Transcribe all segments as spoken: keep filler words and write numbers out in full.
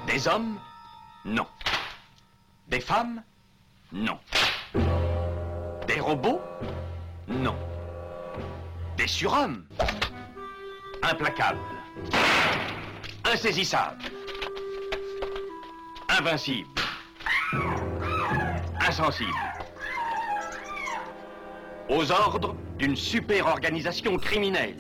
Des hommes? Non. Des femmes? Non. Des robots? Non. Des surhommes? Implacables. Insaisissables. Invincibles. Insensibles. Aux ordres d'une super organisation criminelle.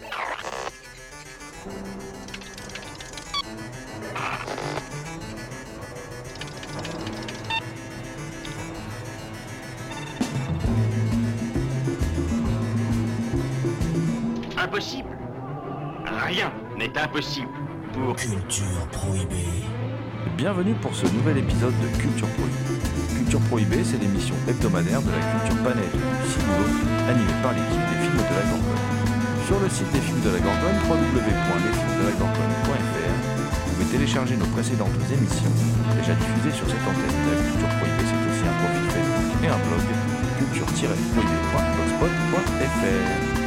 Impossible. Rien n'est impossible pour... Culture Prohibée. Bienvenue pour ce nouvel épisode de Culture Prohibée. Culture Prohibée, c'est l'émission hebdomadaire de la culture panel du cinéma, animée par l'équipe des films de la Gorgone. Sur le site des films de la Gorgone, w w w point les films de la gorgone point f r, vous pouvez télécharger nos précédentes émissions déjà diffusées sur cette antenne. La Culture Prohibée, c'est aussi un profil Facebook et un blog, culture tiret prohibée point blogspot point f r.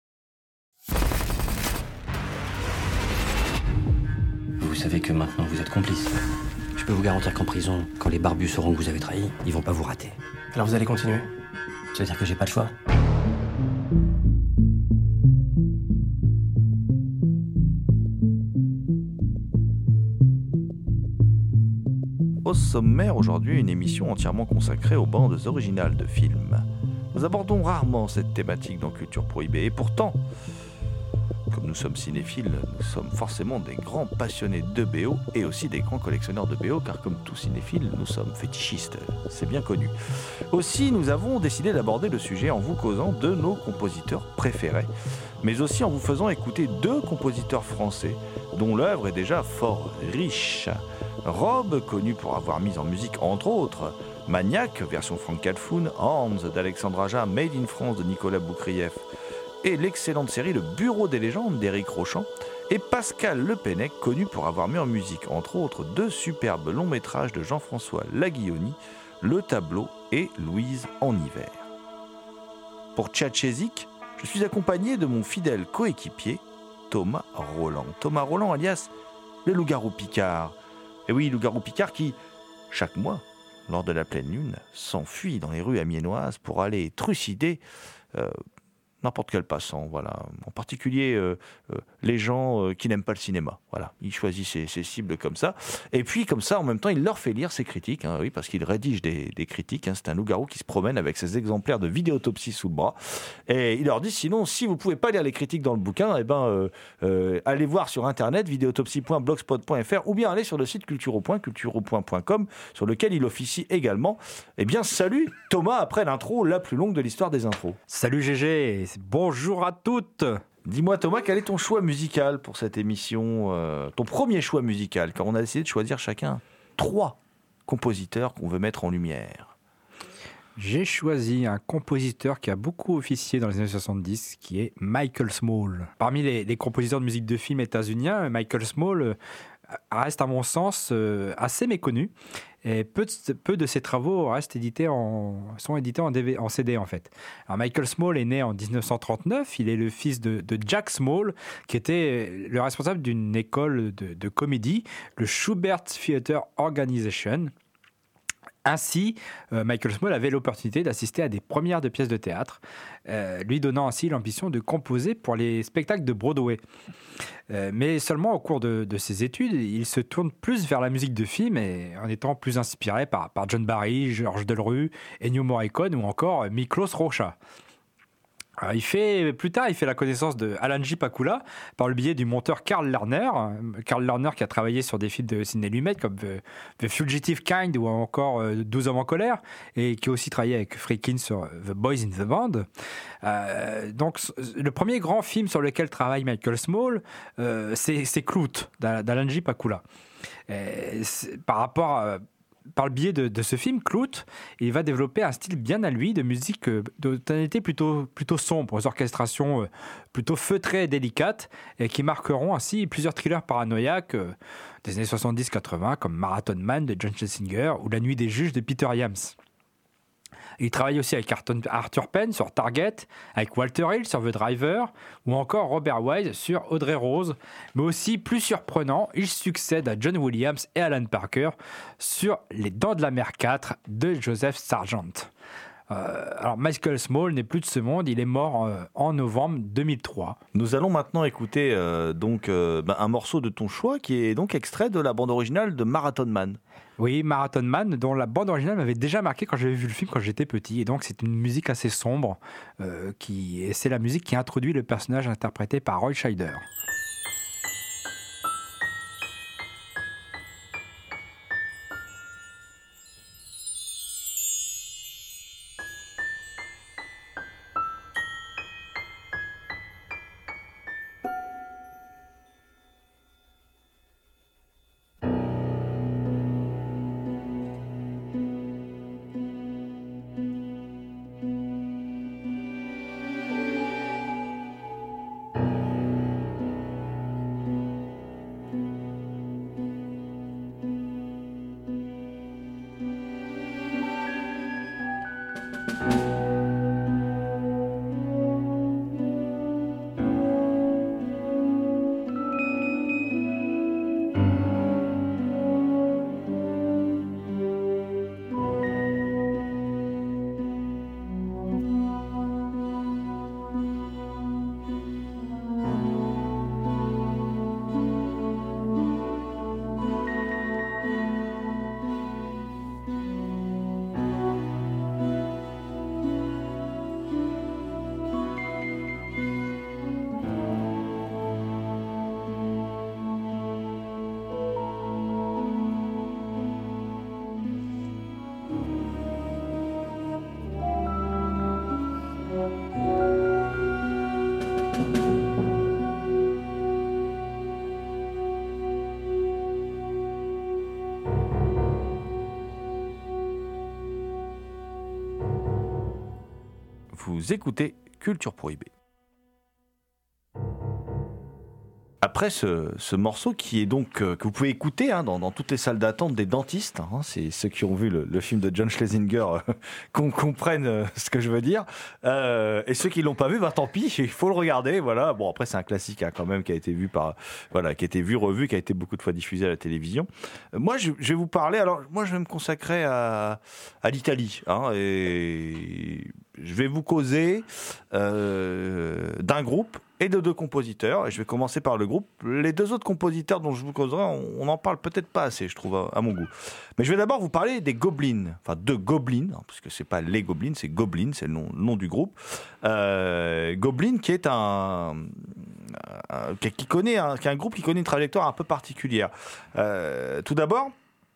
Vous savez que maintenant vous êtes complice. Je peux vous garantir qu'en prison, quand les barbus sauront que vous avez trahi, ils vont pas vous rater. Alors vous allez continuer? Ça veut dire que j'ai pas le choix? Au sommaire aujourd'hui, une émission entièrement consacrée aux bandes originales de films. Nous abordons rarement cette thématique dans Culture Prohibée, et pourtant, comme nous sommes cinéphiles, nous sommes forcément des grands passionnés de B O et aussi des grands collectionneurs de B O, car comme tout cinéphile, nous sommes fétichistes, c'est bien connu. Aussi, nous avons décidé d'aborder le sujet en vous causant de nos compositeurs préférés, mais aussi en vous faisant écouter deux compositeurs français dont l'œuvre est déjà fort riche. Rob, connu pour avoir mis en musique entre autres Maniac, version Franck Calfoun, Arms d'Alexandre Aja, Made in France de Nicolas Boukrieff, et l'excellente série Le Bureau des légendes d'Éric Rochant, et Pascal Le Pennec, connu pour avoir mis en musique, entre autres, deux superbes longs métrages de Jean-François Laguilloni, Le Tableau et Louise en hiver. Pour Tchatchezik, je suis accompagné de mon fidèle coéquipier, Thomas Roland. Thomas Roland, alias le loup-garou Picard. Et oui, loup-garou Picard qui, chaque mois, lors de la pleine lune, s'enfuit dans les rues amiénoises pour aller trucider euh, n'importe quel passant, voilà. En particulier euh, euh, les gens euh, qui n'aiment pas le cinéma. Voilà, il choisit ses, ses cibles comme ça. Et puis comme ça, en même temps, il leur fait lire ses critiques, hein, oui, parce qu'il rédige des, des critiques. Hein. C'est un loup-garou qui se promène avec ses exemplaires de Vidéotopsie sous le bras. Et il leur dit, sinon, si vous ne pouvez pas lire les critiques dans le bouquin, eh ben, euh, euh, allez voir sur Internet, vidéotopsie point blogspot point f r, ou bien allez sur le site culturo point culturo point com, sur lequel il officie également. Eh bien, salut Thomas, après l'intro la plus longue de l'histoire des intros. Salut G G, bonjour à toutes. Dis-moi Thomas, quel est ton choix musical pour cette émission, euh, ton premier choix musical, car on a décidé de choisir chacun trois compositeurs qu'on veut mettre en lumière. J'ai choisi un compositeur qui a beaucoup officié dans les années soixante-dix, qui est Michael Small. Parmi les, les compositeurs de musique de film états-uniens, Michael Small euh, reste à mon sens euh, assez méconnu. Et peu de, peu de ses travaux restent édités en, sont édités en, D V, en C D en fait. Alors Michael Small est né en dix-neuf cent trente-neuf, il est le fils de, de Jack Small, qui était le responsable d'une école de, de comédie, le Schubert Theatre Organization. Ainsi, euh, Michael Small avait l'opportunité d'assister à des premières de pièces de théâtre, euh, lui donnant ainsi l'ambition de composer pour les spectacles de Broadway. Euh, mais seulement au cours de, de ses études, il se tourne plus vers la musique de film, et en étant plus inspiré par, par John Barry, Georges Delerue, Ennio Morricone ou encore Miklos Rocha. Alors, il fait, plus tard, il fait la connaissance de Alan J. Pakula par le biais du monteur Karl Lerner. Karl Lerner qui a travaillé sur des films de Sidney Lumet comme The, The Fugitive Kind ou encore euh, douze hommes en colère, et qui a aussi travaillé avec Friedkin sur The Boys in the Band. Euh, donc, le premier grand film sur lequel travaille Michael Small, euh, c'est, c'est Clout d'Alan J. Pakula. Et par rapport à Par le biais de, de ce film, Clout, il va développer un style bien à lui de musique euh, de tonalité plutôt, plutôt sombre, aux orchestrations euh, plutôt feutrées et délicates, et qui marqueront ainsi plusieurs thrillers paranoïaques euh, des années soixante-dix quatre-vingts, comme Marathon Man de John Schlesinger ou La Nuit des juges de Peter Iams. Il travaille aussi avec Arthur Penn sur Target, avec Walter Hill sur The Driver, ou encore Robert Wise sur Audrey Rose. Mais aussi, plus surprenant, il succède à John Williams et Alan Parker sur Les Dents de la Mer quatre de Joseph Sargent. Euh, alors Michael Small n'est plus de ce monde, il est mort euh, en novembre deux mille trois. Nous allons maintenant écouter euh, donc, euh, ben, un morceau de ton choix qui est donc extrait de la bande originale de Marathon Man. Oui, Marathon Man, dont la bande originale m'avait déjà marqué quand j'avais vu le film quand j'étais petit. Et donc c'est une musique assez sombre, euh, qui... et c'est la musique qui introduit le personnage interprété par Roy Scheider. Vous écoutez Culture Prohibée. Après ce, ce morceau qui est donc euh, que vous pouvez écouter hein, dans, dans toutes les salles d'attente des dentistes, hein, c'est ceux qui ont vu le, le film de John Schlesinger euh, qu'on comprenne euh, ce que je veux dire, euh, et ceux qui l'ont pas vu, bah tant pis, il faut le regarder, voilà. Bon après c'est un classique hein, quand même qui a été vu par, voilà, qui a été vu, revu, qui a été beaucoup de fois diffusé à la télévision. Euh, moi je, je vais vous parler, alors moi je vais me consacrer à, à l'Italie, hein, et je vais vous causer euh, d'un groupe et de deux compositeurs, et je vais commencer par le groupe. Les deux autres compositeurs dont je vous causerai, on n'en parle peut-être pas assez, je trouve, à, à mon goût. Mais je vais d'abord vous parler des Goblins, enfin de Goblins, hein, parce que c'est pas les Goblins, c'est Goblins, c'est le nom, le nom du groupe. Euh, Goblin, qui est un, un qui connaît, un, qui est un groupe qui connaît une trajectoire un peu particulière. Euh, tout d'abord,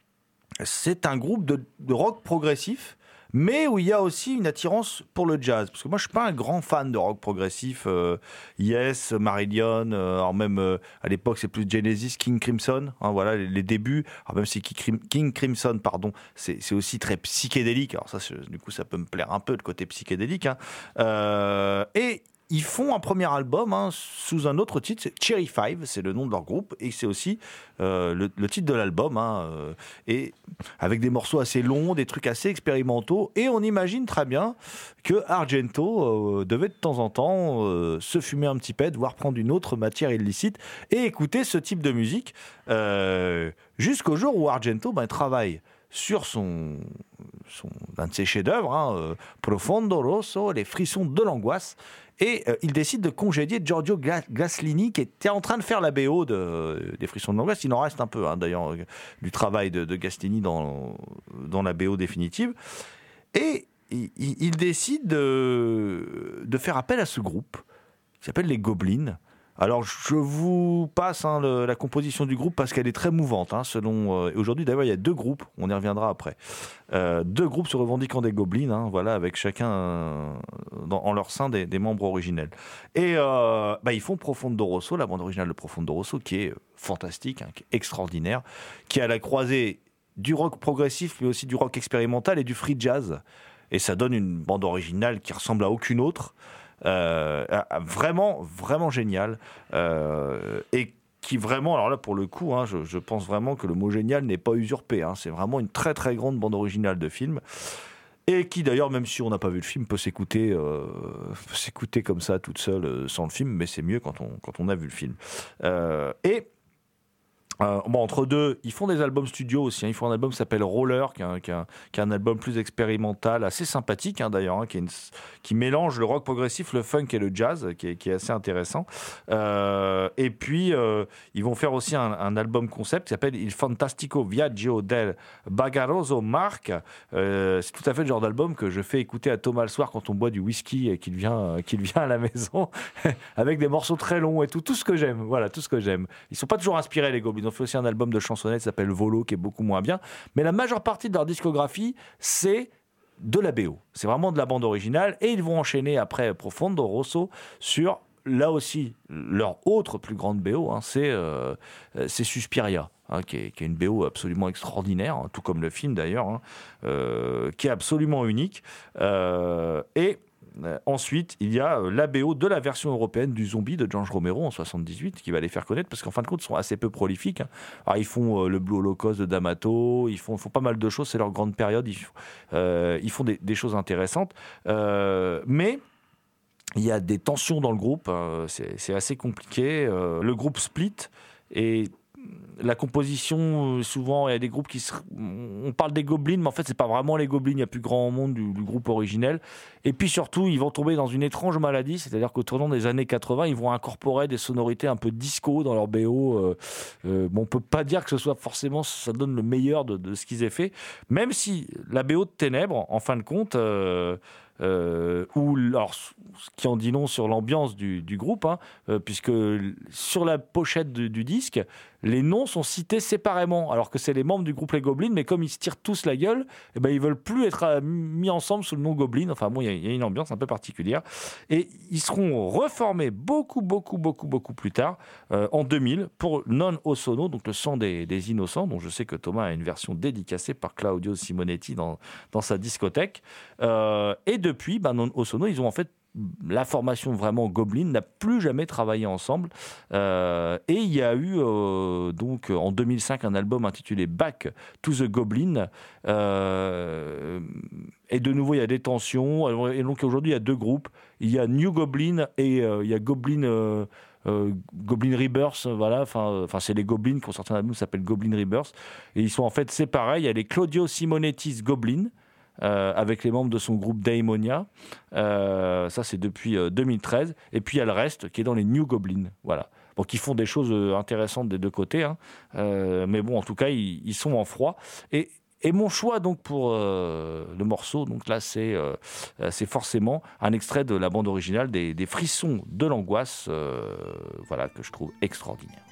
c'est un groupe de, de rock progressif, mais où il y a aussi une attirance pour le jazz. Parce que moi, je ne suis pas un grand fan de rock progressif. Euh, Yes, Marillion, euh, alors même euh, à l'époque, c'est plus Genesis, King Crimson, hein, voilà, les, les débuts. Alors même si King Crimson, pardon, c'est, c'est aussi très psychédélique. Alors ça, du coup, ça peut me plaire un peu, le côté psychédélique. Hein. Euh, et ils font un premier album hein, sous un autre titre, c'est Cherry Five, c'est le nom de leur groupe, et c'est aussi euh, le, le titre de l'album, hein, euh, et avec des morceaux assez longs, des trucs assez expérimentaux, et on imagine très bien que Argento euh, devait de temps en temps euh, se fumer un petit pet, voire prendre une autre matière illicite, et écouter ce type de musique, euh, jusqu'au jour où Argento ben, travaille sur son, son, un de ses chefs-d'œuvre, hein, euh, Profondo Rosso, Les frissons de l'angoisse, et euh, il décide de congédier Giorgio Gaslini, qui était en train de faire la B O de, euh, des frissons de l'angoisse. Il en reste un peu, hein, d'ailleurs, euh, du travail de, de Gaslini dans, dans la B O définitive. Et il, il décide de, de faire appel à ce groupe, qui s'appelle les Goblins. Alors, je vous passe hein, le, la composition du groupe parce qu'elle est très mouvante. Hein, selon euh, aujourd'hui, d'ailleurs, il y a deux groupes. On y reviendra après. Euh, deux groupes se revendiquant des Goblins, hein, voilà, avec chacun euh, dans, en leur sein des, des membres originels. Et euh, bah, ils font Profondo Rosso, la bande originale de Profondo Rosso, qui est fantastique, hein, qui est extraordinaire, qui est à la croisée du rock progressif, mais aussi du rock expérimental et du free jazz. Et ça donne une bande originale qui ressemble à aucune autre. Euh, vraiment, vraiment génial, euh, et qui vraiment, alors là pour le coup, hein, je, je pense vraiment que le mot génial n'est pas usurpé, hein, c'est vraiment une très très grande bande originale de film. et qui d'ailleurs, même si on n'a pas vu le film, peut s'écouter, euh, peut s'écouter comme ça toute seule euh, sans le film, mais c'est mieux quand on, quand on a vu le film. Euh, et Euh, bon, entre deux, ils font des albums studio aussi. Hein. Ils font un album qui s'appelle Roller, qui est un, qui est un, qui est un album plus expérimental, assez sympathique hein, d'ailleurs, hein, qui, est une, qui mélange le rock progressif, le funk et le jazz, qui est, qui est assez intéressant. Euh, et puis, euh, ils vont faire aussi un, un album concept qui s'appelle Il Fantastico Viaggio del Bagaroso Marc. Euh, c'est tout à fait le genre d'album que je fais écouter à Thomas le soir quand on boit du whisky et qu'il vient, qu'il vient à la maison, avec des morceaux très longs et tout, tout ce que j'aime. Voilà, tout ce que j'aime. Ils sont pas toujours inspirés, les Goblins. Ils ont fait aussi un album de chansonnettes qui s'appelle Volo, qui est beaucoup moins bien. Mais la majeure partie de leur discographie, c'est de la B O. C'est vraiment de la bande originale. Et ils vont enchaîner après Profondo Rosso sur, là aussi, leur autre plus grande B O, hein, c'est, euh, c'est Suspiria. Hein, qui, est, qui est une B O absolument extraordinaire, hein, tout comme le film d'ailleurs, hein, euh, qui est absolument unique. Euh, et Euh, ensuite, il y a euh, la B O de la version européenne du Zombie de George Romero en soixante-dix-huit qui va les faire connaître parce qu'en fin de compte, ils sont assez peu prolifiques. Hein. Alors, ils font euh, le Blue Holocaust de D'Amato, ils font, font pas mal de choses, c'est leur grande période, ils, euh, ils font des, des choses intéressantes. Euh, mais il y a des tensions dans le groupe, euh, c'est, c'est assez compliqué. Euh, le groupe split et la composition, souvent, il y a des groupes qui se... On parle des Goblins, mais en fait, c'est pas vraiment les Goblins. Il y a plus grand monde du, du groupe originel. Et puis surtout, ils vont tomber dans une étrange maladie, c'est-à-dire qu'au tournant des années quatre-vingts, ils vont incorporer des sonorités un peu disco dans leur B O. Euh, euh, bon, on peut pas dire que ce soit forcément, ça donne le meilleur de, de ce qu'ils aient fait, même si la B O de Ténèbres, en fin de compte, euh, Euh, ou alors, ce qui en dit long sur l'ambiance du, du groupe, hein, euh, puisque sur la pochette du, du disque, les noms sont cités séparément, alors que c'est les membres du groupe Les Goblins, mais comme ils se tirent tous la gueule, eh ben, ils veulent plus être euh, mis ensemble sous le nom Goblin. Enfin bon, il y, y a une ambiance un peu particulière. Et ils seront reformés beaucoup, beaucoup, beaucoup, beaucoup plus tard, euh, en deux mille, pour Non Osono, donc le sang des, des innocents, dont je sais que Thomas a une version dédicacée par Claudio Simonetti dans, dans sa discothèque. Euh, et depuis, ben, Non Osono, ils ont en fait la formation vraiment Goblin n'a plus jamais travaillé ensemble. Euh, et il y a eu euh, donc en deux mille cinq un album intitulé Back to the Goblin. Euh, et de nouveau, il y a des tensions. Et donc aujourd'hui, il y a deux groupes. Il y a New Goblin et euh, il y a Goblin... Euh, Euh, Goblin Rebirth, voilà, enfin, enfin c'est les Goblins qui ont sorti un album qui s'appelle Goblin Rebirth, et ils sont en fait séparés. Il y a les Claudio Simonetti's Goblin, euh, avec les membres de son groupe Daemonia, euh, ça c'est depuis euh, deux mille treize, et puis il y a le reste qui est dans les New Goblins, voilà. Bon, qui font des choses intéressantes des deux côtés, hein. euh, mais bon, en tout cas, ils, ils sont en froid. Et Et mon choix donc pour euh, le morceau, donc là c'est euh, c'est forcément un extrait de la bande originale des, des Frissons de l'angoisse, euh, voilà, que je trouve extraordinaire.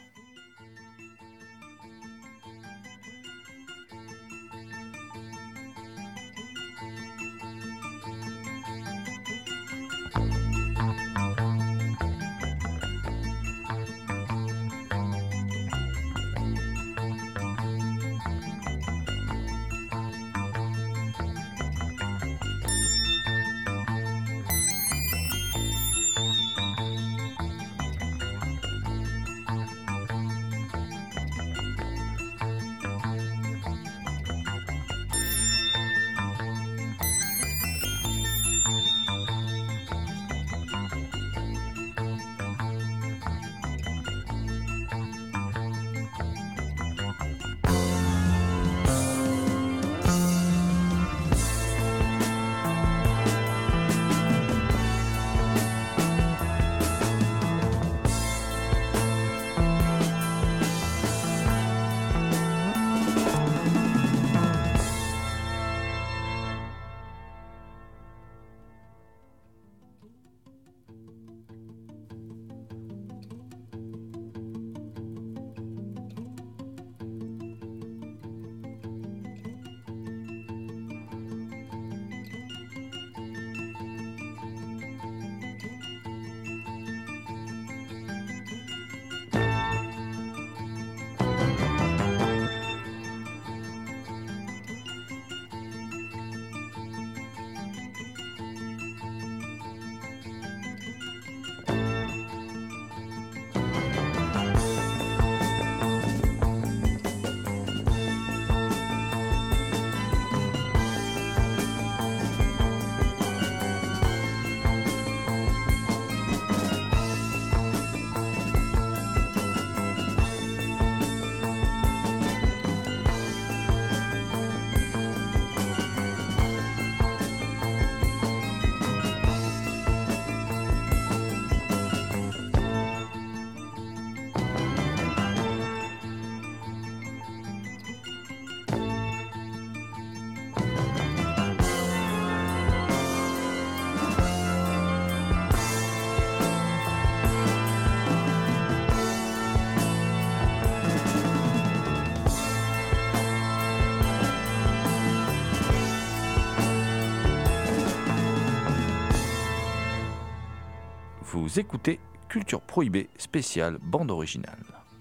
vous écoutez Culture Prohibée spéciale bande originale.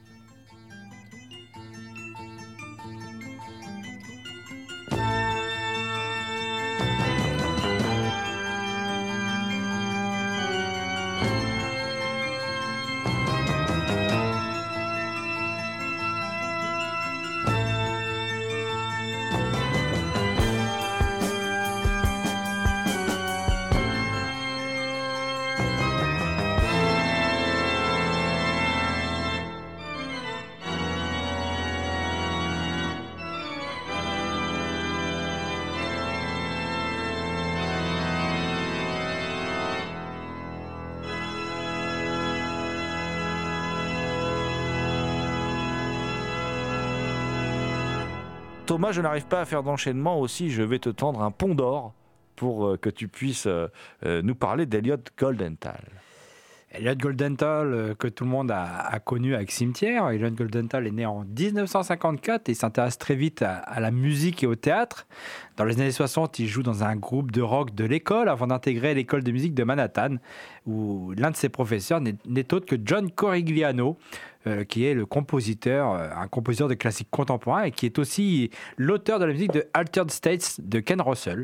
Thomas, je n'arrive pas à faire d'enchaînement aussi, je vais te tendre un pont d'or pour euh, que tu puisses euh, euh, nous parler d'Elliot Goldenthal. Elliot Goldenthal, euh, que tout le monde a, a connu avec Cimetière. Elliot Goldenthal est né en dix-neuf cent cinquante-quatre et s'intéresse très vite à, à la musique et au théâtre. Dans les années soixante, il joue dans un groupe de rock de l'école avant d'intégrer l'école de musique de Manhattan, où l'un de ses professeurs n'est, n'est autre que John Corigliano, euh, qui est le compositeur, euh, un compositeur de classiques contemporains et qui est aussi l'auteur de la musique de Altered States de Ken Russell.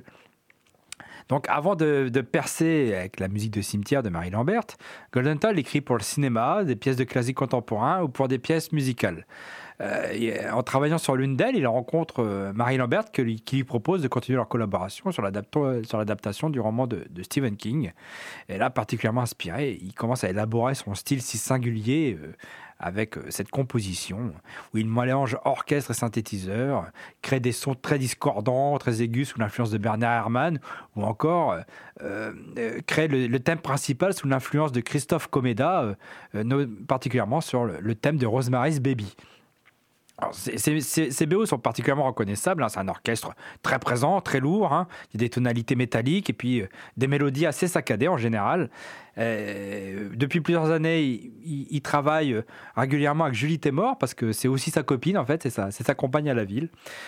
Donc, avant de, de percer avec la musique de Cimetière de Mary Lambert, Goldenthal écrit pour le cinéma, des pièces de classiques contemporains ou pour des pièces musicales. Euh, et en travaillant sur l'une d'elles, il rencontre euh, Mary Lambert que lui, qui lui propose de continuer leur collaboration sur, sur l'adaptation du roman de, de Stephen King. Et là, particulièrement inspiré, il commence à élaborer son style si singulier euh, avec euh, cette composition où il mélange orchestre et synthétiseur, crée des sons très discordants, très aigus sous l'influence de Bernard Herrmann, ou encore euh, euh, crée le, le thème principal sous l'influence de Christophe Komeda, euh, euh, particulièrement sur le, le thème de Rosemary's Baby. Alors, ces, ces, ces B O sont particulièrement reconnaissables, hein. C'est un orchestre très présent, très lourd, hein. Il y a des tonalités métalliques et puis euh, des mélodies assez saccadées en général. Euh, depuis plusieurs années, il, il, il travaille régulièrement avec Julie Taymor parce que c'est aussi sa copine en fait, c'est sa, c'est sa compagne à la ville.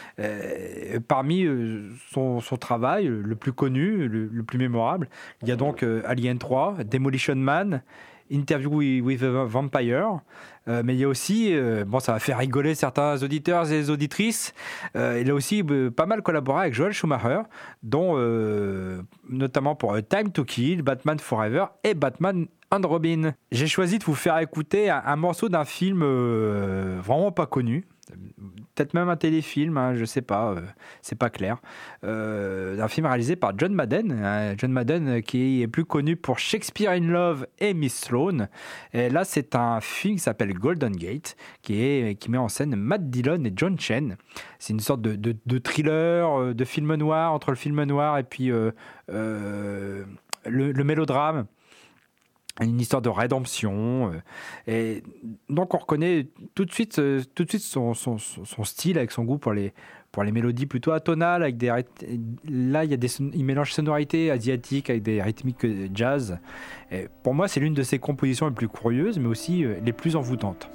Euh, parmi euh, son, son travail le plus connu, le, le plus mémorable, il y a donc euh, Alien trois, Demolition Man, Interview with a Vampire, euh, mais il y a aussi, euh, bon, ça va faire rigoler certains auditeurs et auditrices, euh, il a aussi euh, pas mal collaboré avec Joel Schumacher, dont euh, notamment pour Time to Kill, Batman Forever et Batman and Robin. J'ai choisi de vous faire écouter un, un morceau d'un film euh, vraiment pas connu, peut-être même un téléfilm, hein, je sais pas, euh, c'est pas clair. Euh, un film réalisé par John Madden, hein, John Madden qui est plus connu pour Shakespeare in Love et Miss Sloane. Et là, c'est un film qui s'appelle Golden Gate, qui, est, qui met en scène Matt Dillon et John Chen. C'est une sorte de, de, de thriller, de film noir, entre le film noir et puis euh, euh, le, le mélodrame. Une histoire de rédemption, et donc on reconnaît tout de suite, tout de suite son, son, son style avec son goût pour les, pour les mélodies plutôt atonales, avec des, là il, y a des, il mélange sonorités asiatiques avec des rythmiques jazz. Et pour moi, c'est l'une de ses compositions les plus curieuses, mais aussi les plus envoûtantes.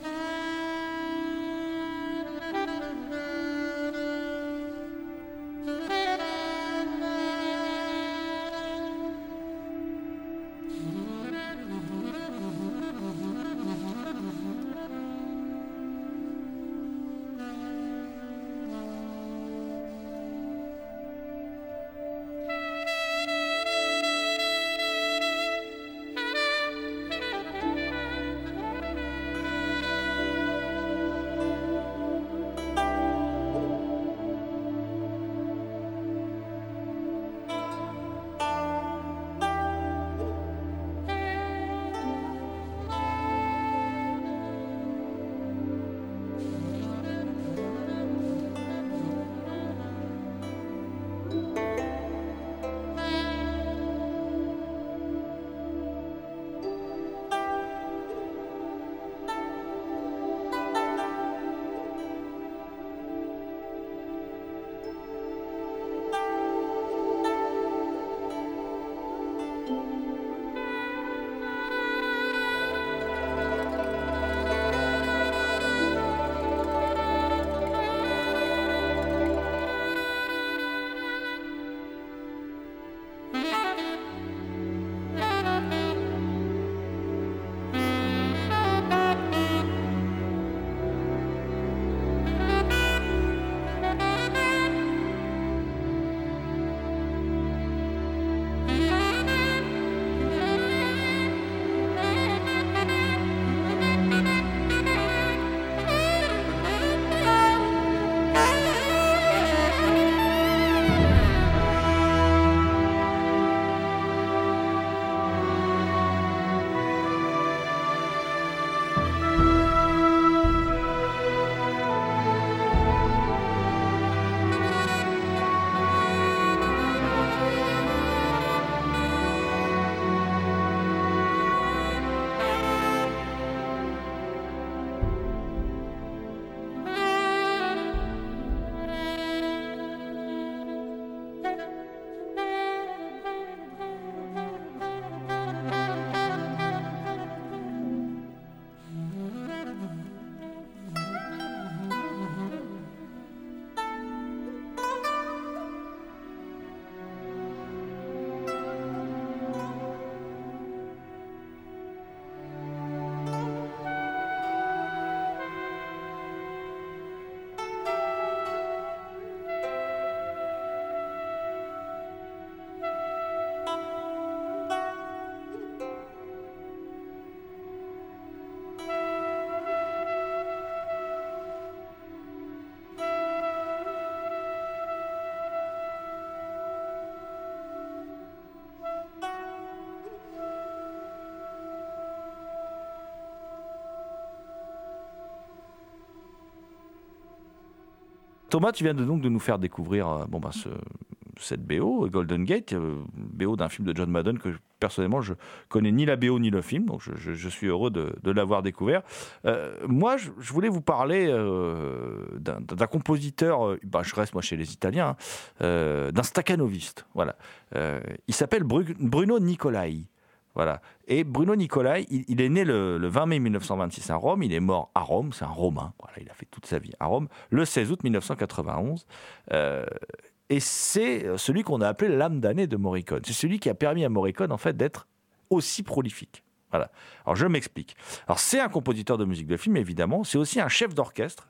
Thomas, tu viens de, donc de nous faire découvrir euh, bon, bah, ce, cette B O, Golden Gate, euh, B O d'un film de John Madden que personnellement je connais ni la B O ni le film, donc je, je, je suis heureux de, de l'avoir découvert. Euh, moi, je, je voulais vous parler euh, d'un, d'un compositeur, euh, bah, je reste moi chez les Italiens, hein, euh, d'un staccanoviste. Voilà. Euh, il s'appelle Bru- Bruno Nicolai. Voilà. Et Bruno Nicolai, il, il est né le, le vingt mai mille neuf cent vingt-six à Rome, il est mort à Rome, c'est un Romain, voilà, il a fait toute sa vie à Rome, le seize août mille neuf cent quatre-vingt-onze. Euh, et c'est celui qu'on a appelé l'âme damnée de Morricone. C'est celui qui a permis à Morricone en fait, d'être aussi prolifique. Voilà. Alors je m'explique. Alors c'est un compositeur de musique de film, évidemment, c'est aussi un chef d'orchestre.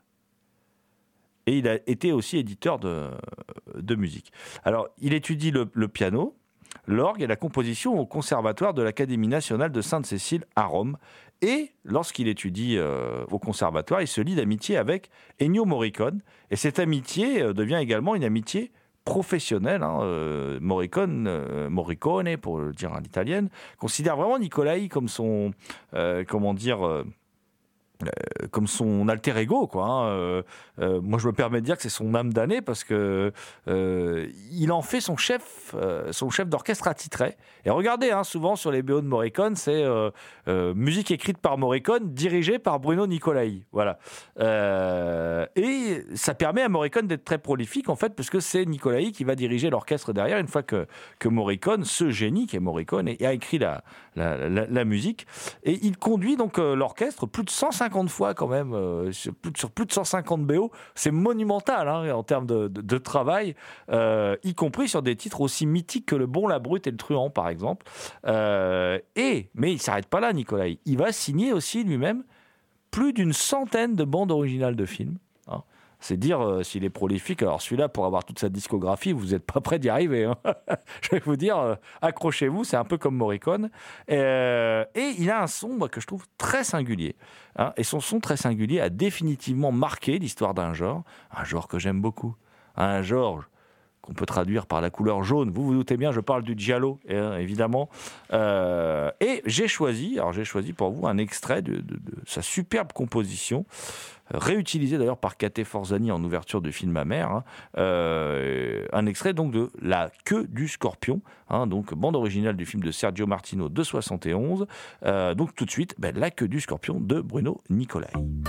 Et il a été aussi éditeur de, de musique. Alors, il étudie le, le piano, l'orgue et la composition au conservatoire de l'Académie nationale de Sainte-Cécile à Rome. Et lorsqu'il étudie euh, au conservatoire, il se lie d'amitié avec Ennio Morricone. Et cette amitié euh, devient également une amitié professionnelle. Hein. Euh, Morricone, euh, Morricone, pour le dire à l'italienne, considère vraiment Nicolai comme son, euh, comment dire... Euh, Euh, comme son alter ego, quoi. Hein. Euh, euh, moi, je me permets de dire que c'est son âme damnée parce que euh, il en fait son chef, euh, son chef d'orchestre attitré. Et regardez, hein, souvent sur les B O de Morricone, c'est euh, euh, musique écrite par Morricone, dirigée par Bruno Nicolai. Voilà. Euh, et ça permet à Morricone d'être très prolifique, en fait, parce que c'est Nicolai qui va diriger l'orchestre derrière une fois que, que Morricone, ce génie qui est Morricone, a écrit la, la, la, la musique. Et il conduit donc euh, l'orchestre plus de cent cinquante fois quand même, euh, sur, plus, sur plus de cent cinquante B O, c'est monumental hein, en termes de, de, de travail, euh, y compris sur des titres aussi mythiques que Le Bon, la Brute et Le Truand, par exemple. Euh, et, mais il ne s'arrête pas là, Nicolai. Il va signer aussi lui-même plus d'une centaine de bandes originales de films. Hein. C'est dire euh, s'il est prolifique. Alors celui-là, pour avoir toute sa discographie, vous n'êtes pas prêt d'y arriver. Hein. Je vais vous dire, euh, accrochez-vous, c'est un peu comme Morricone. Euh, et il a un son bah, que je trouve très singulier. Hein. Et son son très singulier a définitivement marqué l'histoire d'un genre, un genre que j'aime beaucoup. Un genre qu'on peut traduire par la couleur jaune. Vous vous doutez bien, je parle du giallo, hein, évidemment. Euh, et j'ai choisi, alors j'ai choisi pour vous un extrait de, de, de sa superbe composition, réutilisé d'ailleurs par Kate Forzani en ouverture du film Amer, hein, euh, un extrait donc de La queue du scorpion, hein, donc bande originale du film de Sergio Martino de soixante et onze. Euh, donc tout de suite, ben, La queue du scorpion de Bruno Nicolai.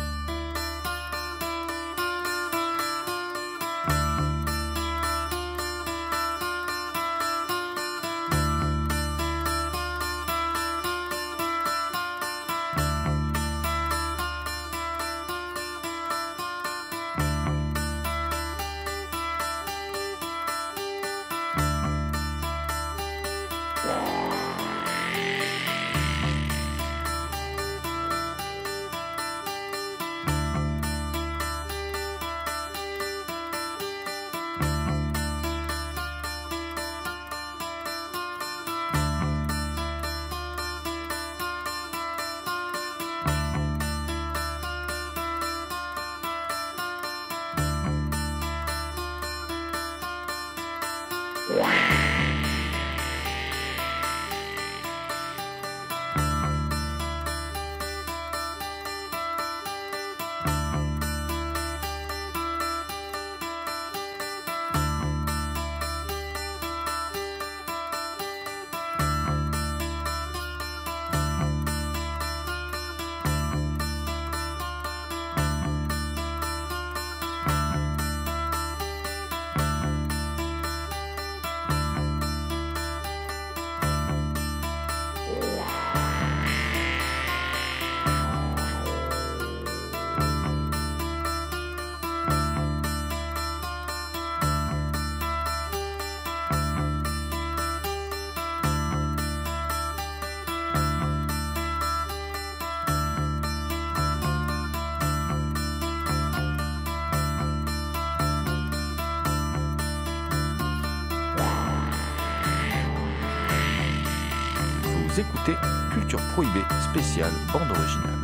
Vous écoutez Culture Prohibée spéciale bande originale.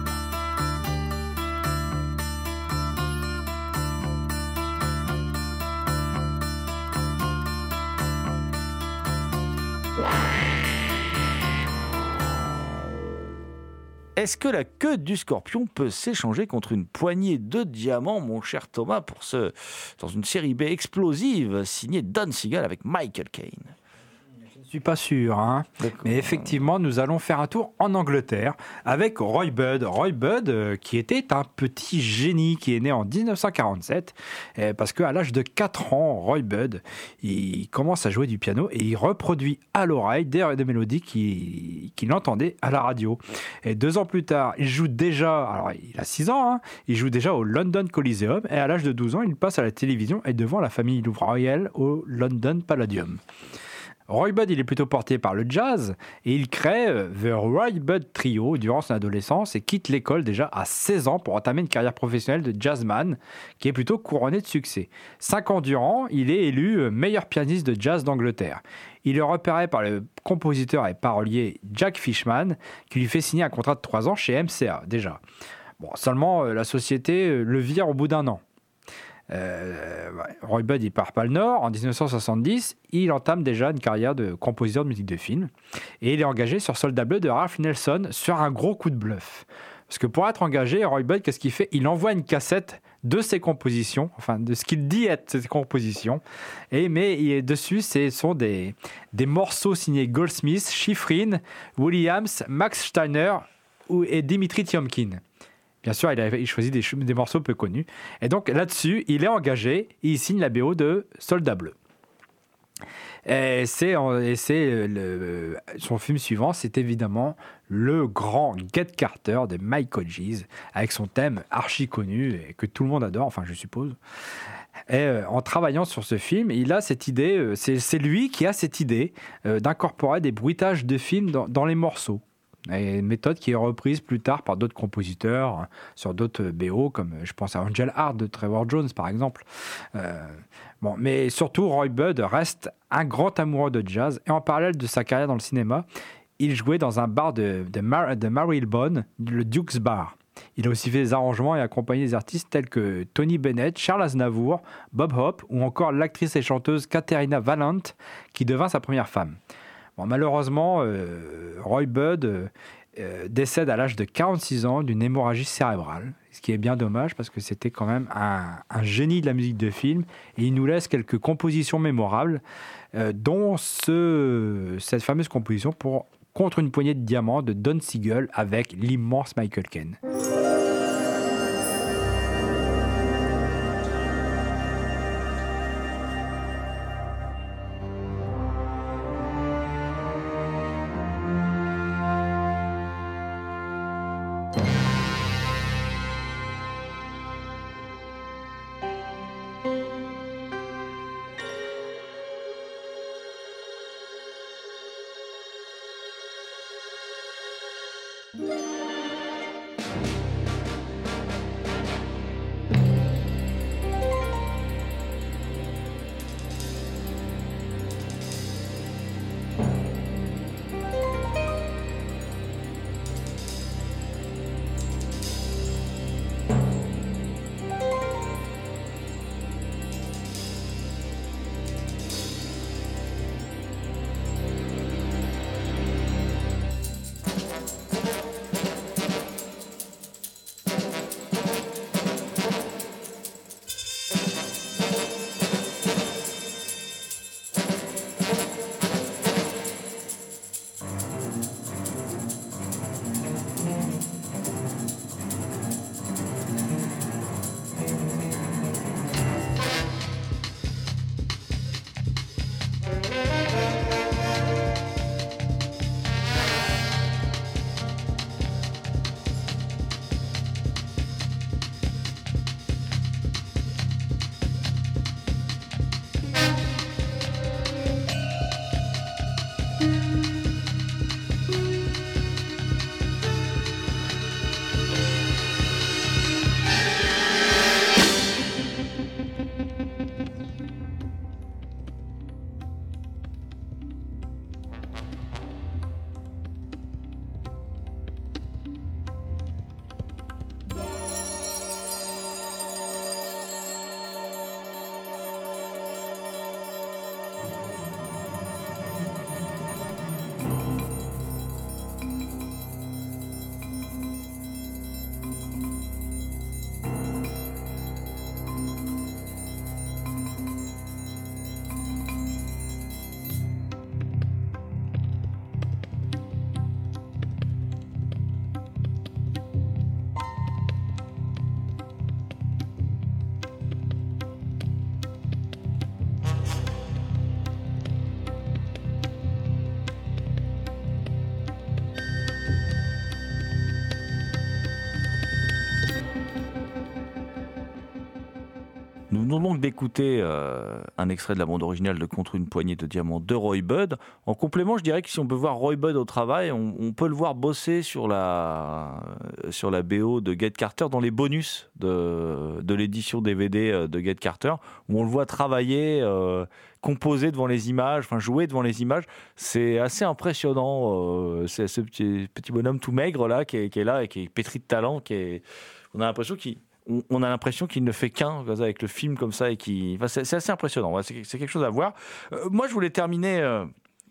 Est-ce que la queue du scorpion peut s'échanger contre une poignée de diamants, mon cher Thomas, pour ce, dans une série B explosive signée Don Siegel avec Michael Caine? Je ne suis pas sûr, hein. Mais effectivement, nous allons faire un tour en Angleterre avec Roy Budd. Roy Budd, euh, qui était un petit génie, qui est né en dix-neuf cent quarante-sept, euh, parce qu'à l'âge de quatre ans, Roy Budd, il commence à jouer du piano et il reproduit à l'oreille des, des mélodies qu'il, qu'il entendait à la radio. Et deux ans plus tard, il joue déjà, alors il a six ans, hein, il joue déjà au London Coliseum, et à l'âge de douze ans, il passe à la télévision et devant la famille royale au London Palladium. Roy Budd, il est plutôt porté par le jazz et il crée The Roy Budd Trio durant son adolescence et quitte l'école déjà à seize ans pour entamer une carrière professionnelle de jazzman qui est plutôt couronnée de succès. Cinq ans durant, il est élu meilleur pianiste de jazz d'Angleterre. Il est repéré par le compositeur et parolier Jack Fishman qui lui fait signer un contrat de trois ans chez M C A déjà. Bon, seulement, la société le vire au bout d'un an. Euh, Roy Budd il part pas le Nord. En dix-neuf cent soixante-dix, il entame déjà une carrière de compositeur de musique de film et il est engagé sur Soldat Bleu de Ralph Nelson sur un gros coup de bluff. Parce que pour être engagé, Roy Budd, qu'est-ce qu'il fait? Il envoie une cassette de ses compositions, enfin de ce qu'il dit être ses compositions, et, mais il, dessus ce sont des, des morceaux signés Goldsmith, Schifrin, Williams, Max Steiner ou, et Dimitri Tiomkin. Bien sûr, il a il choisit des, des morceaux peu connus. Et donc là-dessus, il est engagé et il signe la B O de Soldat Bleu. Et c'est, et c'est le, son film suivant, c'est évidemment le grand Get Carter de Mike Hodges, avec son thème archi connu et que tout le monde adore, enfin je suppose. Et euh, en travaillant sur ce film, il a cette idée, euh, c'est, c'est lui qui a cette idée euh, d'incorporer des bruitages de films dans, dans les morceaux. Et une méthode qui est reprise plus tard par d'autres compositeurs sur d'autres B O, comme je pense à Angel Heart de Trevor Jones par exemple. Euh, bon, mais surtout, Roy Budd reste un grand amoureux de jazz et en parallèle de sa carrière dans le cinéma, il jouait dans un bar de, de, Mar- de Marylebone, le Duke's Bar. Il a aussi fait des arrangements et accompagné des artistes tels que Tony Bennett, Charles Aznavour, Bob Hope ou encore l'actrice et chanteuse Caterina Valent qui devint sa première femme. Bon, malheureusement, euh, Roy Budd euh, euh, décède à l'âge de quarante-six ans d'une hémorragie cérébrale, ce qui est bien dommage parce que c'était quand même un, un génie de la musique de film et il nous laisse quelques compositions mémorables, euh, dont ce, cette fameuse composition pour Contre une poignée de diamants de Don Siegel avec l'immense Michael Caine. venons donc d'écouter euh, un extrait de la bande originale de Contre une poignée de diamants de Roy Budd. En complément, je dirais que si on peut voir Roy Budd au travail, on, on peut le voir bosser sur la, sur la B O de Get Carter dans les bonus de, de l'édition D V D de Get Carter, où on le voit travailler, euh, composer devant les images, enfin jouer devant les images. C'est assez impressionnant. Euh, c'est ce petit, petit bonhomme tout maigre là, qui est, qui est là et qui est pétri de talent. Qui est, on a l'impression qu'il On a l'impression qu'il ne fait qu'un avec le film comme ça et qui, enfin, c'est, c'est assez impressionnant. C'est, c'est quelque chose à voir. Euh, moi, je voulais terminer, euh,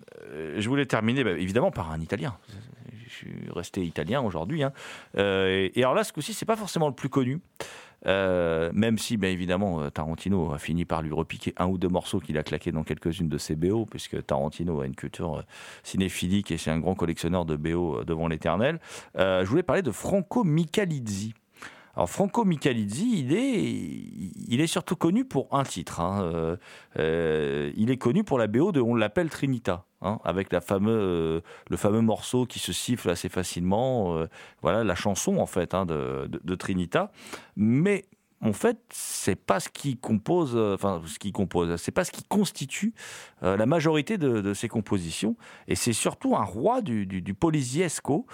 je voulais terminer, bah, évidemment par un Italien. Je suis resté italien aujourd'hui. Hein. Euh, et, et alors là, ce coup-ci, c'est pas forcément le plus connu. Euh, même si, bien évidemment, Tarantino a fini par lui repiquer un ou deux morceaux qu'il a claqués dans quelques-unes de ses B O, puisque Tarantino a une culture cinéphilique et c'est un grand collectionneur de B O devant l'éternel. Euh, je voulais parler de Franco Michalizzi. Alors Franco Michalizzi, il est, il est surtout connu pour un titre. Hein. Euh, euh, il est connu pour la B O de On l'appelle Trinita, hein, avec la fameux, euh, le fameux morceau qui se siffle assez facilement. Euh, voilà la chanson en fait hein, de, de, de Trinita. Mais en fait, c'est pas ce qui compose, euh, enfin ce qui compose, c'est pas ce qui constitue euh, la majorité de, de ses compositions, et c'est surtout un roi du, du, du poliziesco,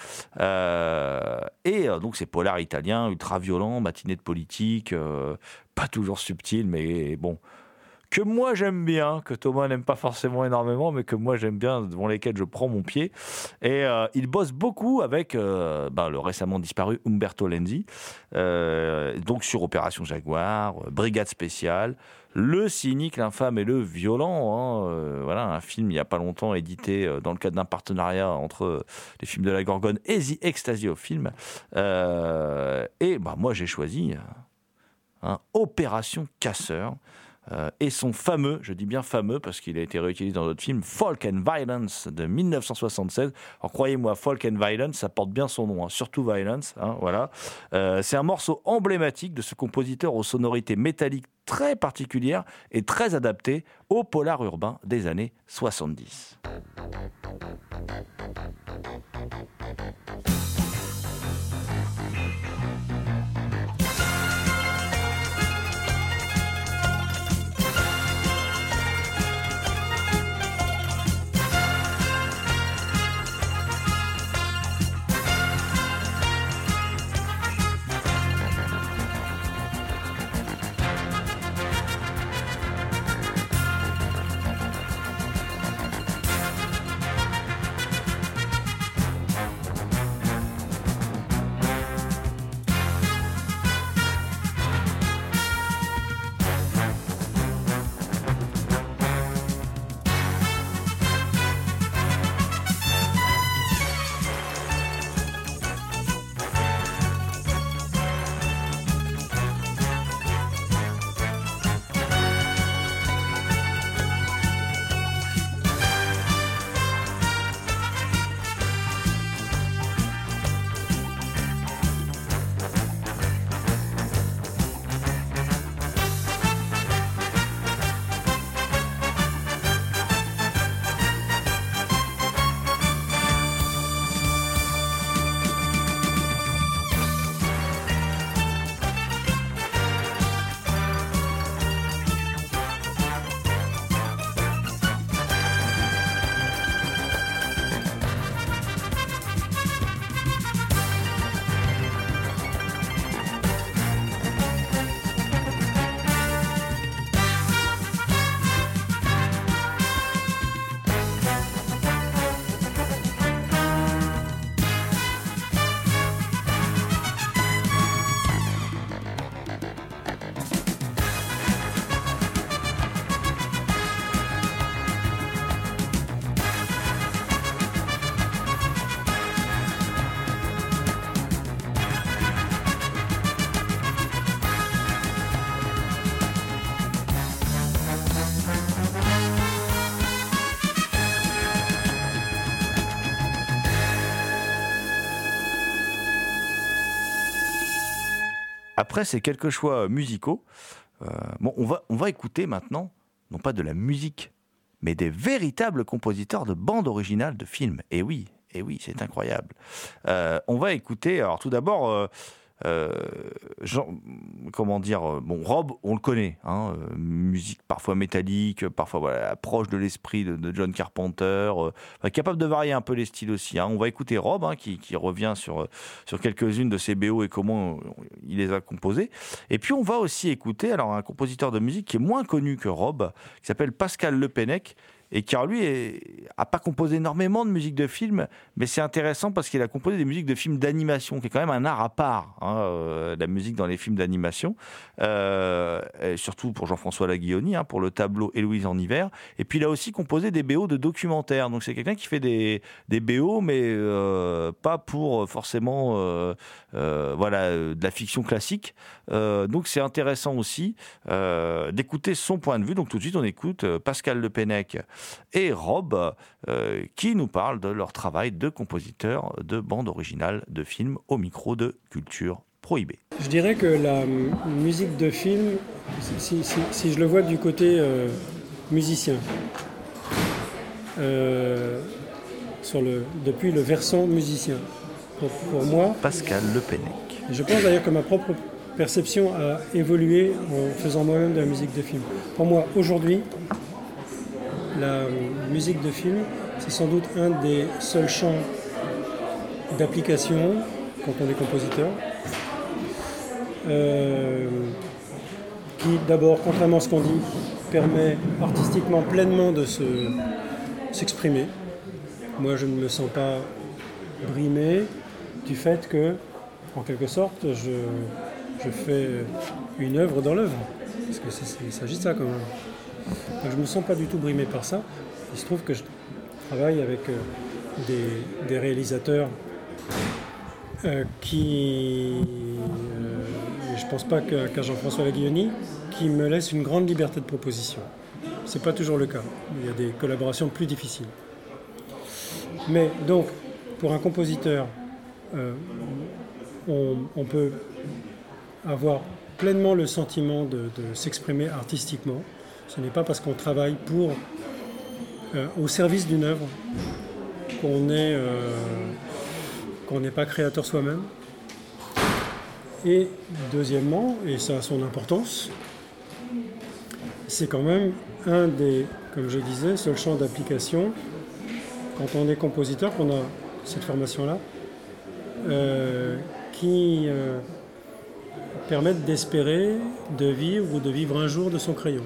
euh, et euh, donc c'est polar italien, ultra violent, matinée de politique, euh, pas toujours subtil, mais bon. Que moi j'aime bien, que Thomas n'aime pas forcément énormément, mais que moi j'aime bien, devant lesquels je prends mon pied. Et euh, il bosse beaucoup avec euh, ben, le récemment disparu Umberto Lenzi, euh, donc sur Opération Jaguar, Brigade spéciale, Le cynique, l'infâme et le violent. Hein, euh, voilà, un film il n'y a pas longtemps édité euh, dans le cadre d'un partenariat entre euh, les films de la Gorgone et The Ecstasy of Film. Euh, et ben, moi j'ai choisi hein, Opération Casseur. Euh, et son fameux, je dis bien fameux parce qu'il a été réutilisé dans d'autres films, Folk and Violence de dix-neuf cent soixante-seize. Alors croyez-moi, Folk and Violence, ça porte bien son nom, hein, surtout Violence. Hein, voilà. Euh, c'est un morceau emblématique de ce compositeur aux sonorités métalliques très particulières et très adaptées au polar urbain des années soixante-dix. Après ces quelques choix musicaux, euh, bon, on va, on va écouter maintenant, non pas de la musique, mais des véritables compositeurs de bandes originales de films. Et oui, et oui, c'est incroyable. Euh, on va écouter, alors tout d'abord, euh, Euh, genre, comment dire, bon, Rob, on le connaît, hein, euh, musique parfois métallique, parfois voilà, proche de l'esprit de, de John Carpenter, euh, enfin, capable de varier un peu les styles aussi. Hein. On va écouter Rob, hein, qui, qui revient sur, sur quelques-unes de ses B O et comment il les a composées. Et puis on va aussi écouter alors, un compositeur de musique qui est moins connu que Rob, qui s'appelle Pascal Le Pennec, et qui, alors, lui, n'a pas composé énormément de musique de film, mais c'est intéressant parce qu'il a composé des musiques de films d'animation, qui est quand même un art à part, hein, euh, la musique dans les films d'animation, euh, et surtout pour Jean-François Laguilloni, hein, pour le tableau Héloïse en hiver. Et puis, il a aussi composé des B O de documentaires. Donc, c'est quelqu'un qui fait des, des B O, mais euh, pas pour forcément euh, euh, voilà, de la fiction classique. Euh, donc, c'est intéressant aussi euh, d'écouter son point de vue. Donc, tout de suite, on écoute Pascal Le Pennec et Rob, euh, qui nous parlent de leur travail de compositeur de bande originale de films au micro de Culture Prohibée. Je dirais que la musique de film, si, si, si je le vois du côté euh, musicien, euh, sur le, depuis le versant musicien, pour, pour moi... Pascal Le Pennec. Je pense d'ailleurs que ma propre perception a évolué en faisant moi-même de la musique de film. Pour moi, aujourd'hui, la musique de film, c'est sans doute un des seuls champs d'application quand on est compositeur, euh, qui d'abord, contrairement à ce qu'on dit, permet artistiquement pleinement de se, s'exprimer. Moi, je ne me sens pas brimé du fait que, en quelque sorte, je, je fais une œuvre dans l'œuvre, parce que c'est, c'est, il s'agit de ça quand même. Donc, je ne me sens pas du tout brimé par ça. Il se trouve que je travaille avec euh, des, des réalisateurs euh, qui, euh, je ne pense pas qu'à, qu'à Jean-François Laguilloni, qui me laissent une grande liberté de proposition. Ce n'est pas toujours le cas. Il y a des collaborations plus difficiles. Mais donc, pour un compositeur, euh, on, on peut avoir pleinement le sentiment de, de s'exprimer artistiquement. Ce n'est pas parce qu'on travaille pour, euh, au service d'une œuvre qu'on est, euh, qu'on n'est pas créateur soi-même. Et deuxièmement, et ça a son importance, c'est quand même un des, comme je disais, seuls champs d'application quand on est compositeur, qu'on a cette formation-là, euh, qui euh, permettent d'espérer de vivre ou de vivre un jour de son crayon.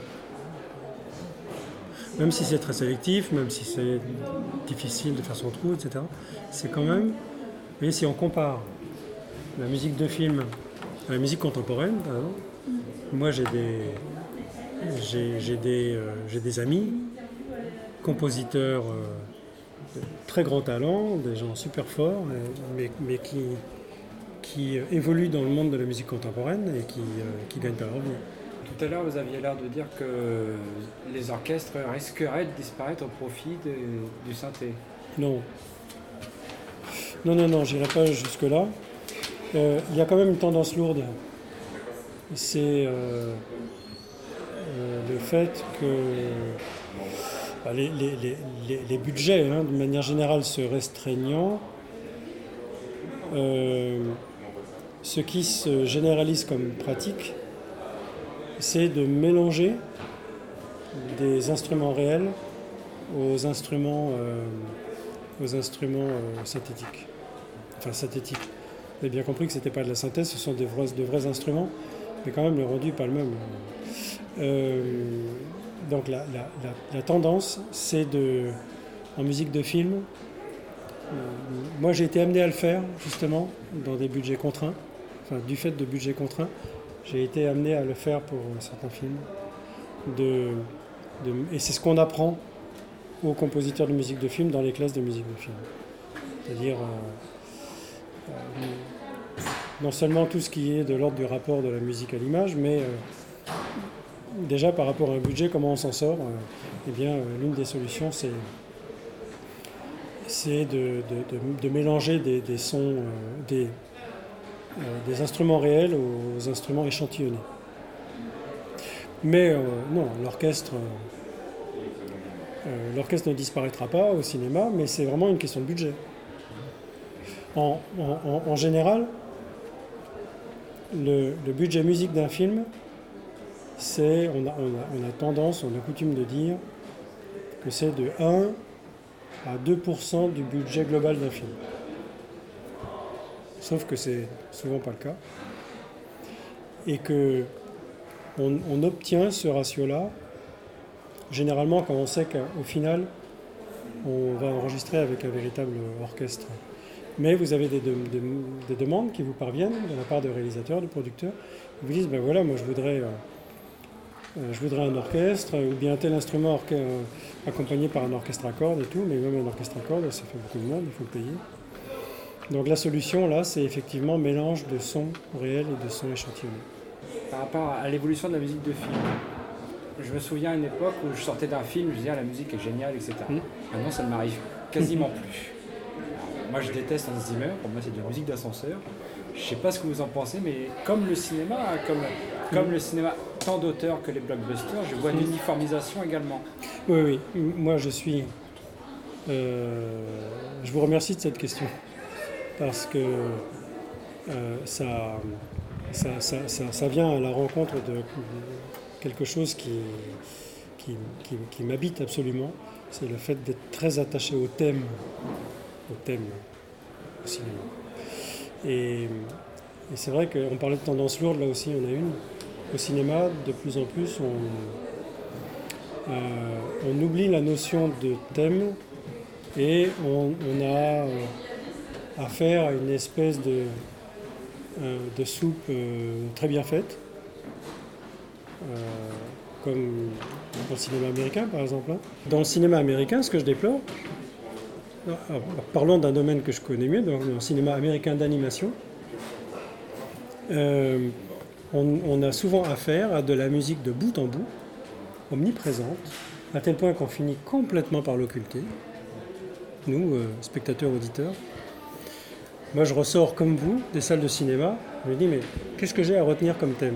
Même si c'est très sélectif, même si c'est difficile de faire son trou, et cetera, c'est quand même... Vous voyez, si on compare la musique de film à la musique contemporaine, par exemple, moi j'ai des, j'ai, j'ai des, euh, j'ai des amis, compositeurs euh, de très grand talent, des gens super forts, mais, mais qui, qui évoluent dans le monde de la musique contemporaine et qui ne euh, gagnent pas leur vie. Tout à l'heure, vous aviez l'air de dire que les orchestres risqueraient de disparaître au profit de, du synthé. Non. Non, non, non, j'irai pas jusque-là. Euh, il y a quand même une tendance lourde. C'est euh, euh, le fait que bah, les, les, les, les budgets, hein, de manière générale, se restreignant, euh, ce qui se généralise comme pratique, c'est de mélanger des instruments réels aux instruments, euh, aux instruments euh, synthétiques. Enfin, synthétiques. Vous avez bien compris que ce n'était pas de la synthèse, ce sont des vrais, de vrais instruments, mais quand même le rendu n'est pas le même. Euh, donc la, la, la, la tendance, c'est de, en musique de film, euh, moi j'ai été amené à le faire justement dans des budgets contraints, enfin du fait de budgets contraints, j'ai été amené à le faire pour certains films. De, de, et c'est ce qu'on apprend aux compositeurs de musique de film dans les classes de musique de film. C'est-à-dire euh, euh, non seulement tout ce qui est de l'ordre du rapport de la musique à l'image, mais euh, déjà par rapport à un budget, comment on s'en sort. euh, Eh bien, euh, l'une des solutions, c'est, c'est de, de, de, de mélanger des, des sons, euh, des, euh, des instruments réels aux instruments échantillonnés. Mais euh, non, l'orchestre, euh, l'orchestre ne disparaîtra pas au cinéma, mais c'est vraiment une question de budget. En, en, en général, le, le budget musique d'un film, c'est, on a, on, a, on a tendance, on a coutume de dire que c'est de un à deux pour cent du budget global d'un film. Sauf que c'est souvent pas le cas. Et que on, on obtient ce ratio-là, généralement quand on sait qu'au final, on va enregistrer avec un véritable orchestre. Mais vous avez des, de, de, des demandes qui vous parviennent de la part de réalisateurs, de producteurs. Ils vous disent, ben voilà, moi je voudrais, euh, je voudrais un orchestre, ou bien tel instrument orca- euh, accompagné par un orchestre à cordes et tout, mais même un orchestre à cordes, ça fait beaucoup de monde, il faut le payer. Donc la solution, là, c'est effectivement mélange de sons réels et de sons échantillonnés. Par rapport à l'évolution de la musique de film, je me souviens à une époque où je sortais d'un film, je disais ah, la musique est géniale, et cetera. Mmh. Maintenant, ça ne m'arrive quasiment plus. Alors, moi, je déteste Hans Zimmer, pour moi, c'est de la musique d'ascenseur. Je ne sais pas ce que vous en pensez, mais comme le cinéma, comme, comme mmh. le cinéma, tant d'auteurs que les blockbusters, je vois mmh. l'uniformisation également. Oui, oui. Moi, je suis... Euh, je vous remercie de cette question. Parce que euh, ça, ça, ça, ça, ça vient à la rencontre de quelque chose qui, qui, qui, qui m'habite absolument. C'est le fait d'être très attaché au thème, au thème, au cinéma. Et, et c'est vrai qu'on parlait de tendance lourde, là aussi on a une. Au cinéma, de plus en plus, on, euh, on oublie la notion de thème et on, on a... Euh, à faire une espèce de, euh, de soupe euh, très bien faite, euh, comme dans le cinéma américain par exemple. Dans le cinéma américain, ce que je déplore, alors, parlons d'un domaine que je connais mieux, dans le cinéma américain d'animation, euh, on, on a souvent affaire à de la musique de bout en bout, omniprésente, à tel point qu'on finit complètement par l'occulter, nous, euh, spectateurs, auditeurs. Moi, je ressors comme vous des salles de cinéma. Je me dis, mais qu'est-ce que j'ai à retenir comme thème ?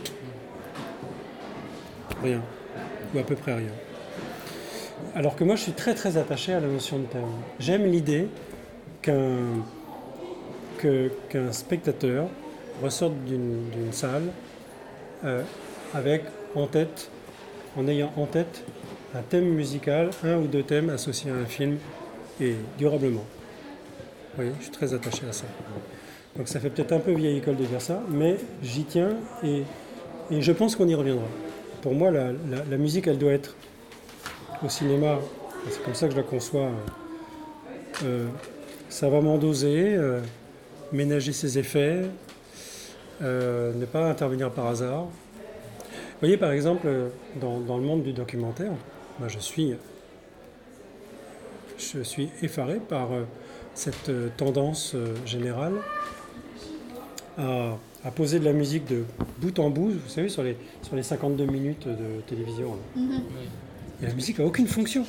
Rien. Ou à peu près rien. Alors que moi, je suis très très attaché à la notion de thème. J'aime l'idée qu'un, que, qu'un spectateur ressorte d'une, d'une salle euh, avec en tête, en ayant en tête un thème musical, un ou deux thèmes associés à un film, et durablement. Oui, je suis très attaché à ça. Donc ça fait peut-être un peu vieille école de dire ça, mais j'y tiens et, et je pense qu'on y reviendra. Pour moi, la, la, la musique, elle doit être au cinéma, c'est comme ça que je la conçois, euh, savamment dosée, euh, ménager ses effets, euh, ne pas intervenir par hasard. Vous voyez, par exemple, dans, dans le monde du documentaire, moi je suis, je suis effaré par... Euh, cette euh, tendance euh, générale à, à poser de la musique de bout en bout, vous savez, sur les, sur les cinquante-deux minutes de télévision. Là. Mm-hmm. Et la musique n'a aucune fonction.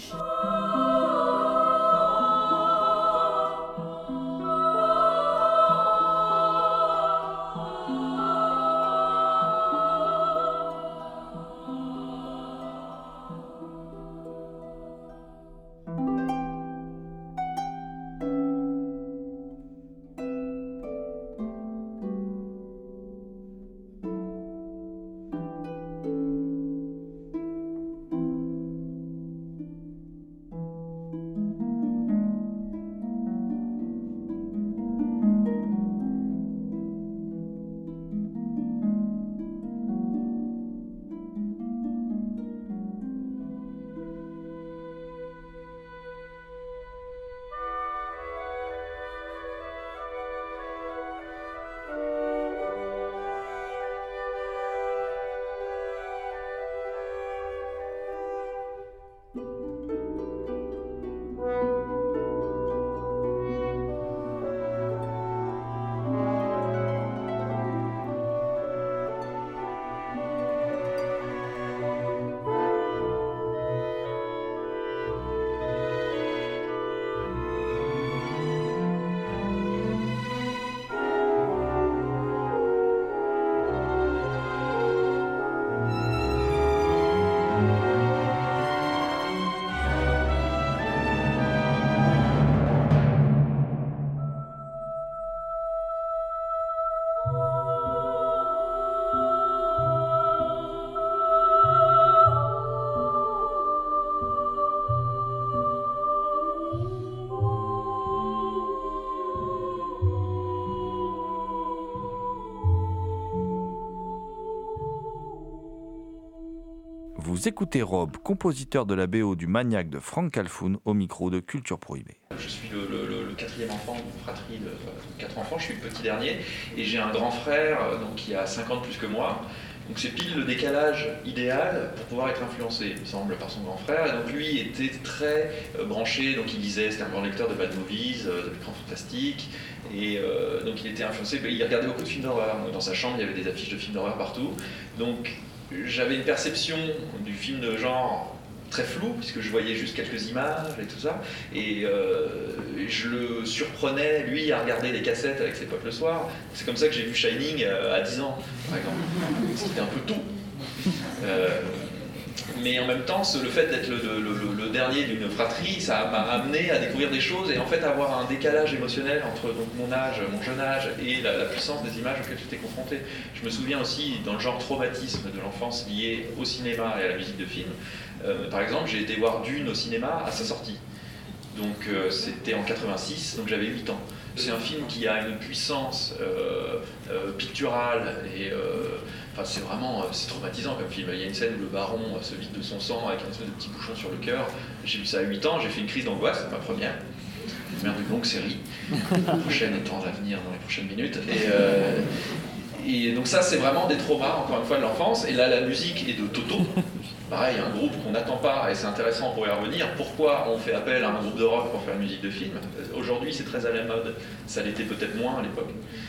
Vous écoutez Rob, compositeur de la B O du Maniac de Frank Calfoun, au micro de Culture Prohibée. Je suis le, le, le quatrième enfant d'une fratrie de, de quatre enfants, je suis le petit dernier, et j'ai un grand frère donc, qui a cinq ans de plus que moi. Donc c'est pile le décalage idéal pour pouvoir être influencé, il me semble, par son grand frère. Et donc lui était très euh, branché, donc il lisait, c'était un grand lecteur de bad movies, euh, de l'écran fantastique, et euh, donc il était influencé, il regardait beaucoup de films d'horreur. Dans sa chambre, il y avait des affiches de films d'horreur partout. Donc j'avais une perception du film de genre très floue, puisque je voyais juste quelques images et tout ça, et euh, je le surprenais, lui, à regarder les cassettes avec ses potes le soir. C'est comme ça que j'ai vu Shining à dix ans, par exemple. C'était un peu tout. Euh, mais en même temps, le fait d'être le, le, le, le dernier d'une fratrie, ça m'a amené à découvrir des choses et en fait avoir un décalage émotionnel entre donc, mon âge, mon jeune âge et la, la puissance des images auxquelles j'étais confronté. Je me souviens aussi, dans le genre traumatisme de l'enfance lié au cinéma et à la musique de film, euh, par exemple, j'ai été voir Dune au cinéma à sa sortie. Donc euh, c'était en quatre-vingt-six, donc j'avais huit ans. C'est un film qui a une puissance euh, euh, picturale et euh, enfin, c'est vraiment c'est traumatisant comme film. Il y a une scène où le baron se vide de son sang avec un espèce de petit bouchon sur le cœur. J'ai vu ça à huit ans, j'ai fait une crise d'angoisse, c'est ma première. Première d'une longue série. La prochaine étant à venir dans les prochaines minutes. Et, euh, et donc ça c'est vraiment des traumas, encore une fois, de l'enfance. Et là la musique est de Toto. Pareil, un groupe qu'on n'attend pas, et c'est intéressant pour y revenir. Pourquoi on fait appel à un groupe de rock pour faire une musique de film? Aujourd'hui, c'est très à la mode. Ça l'était peut-être moins à l'époque.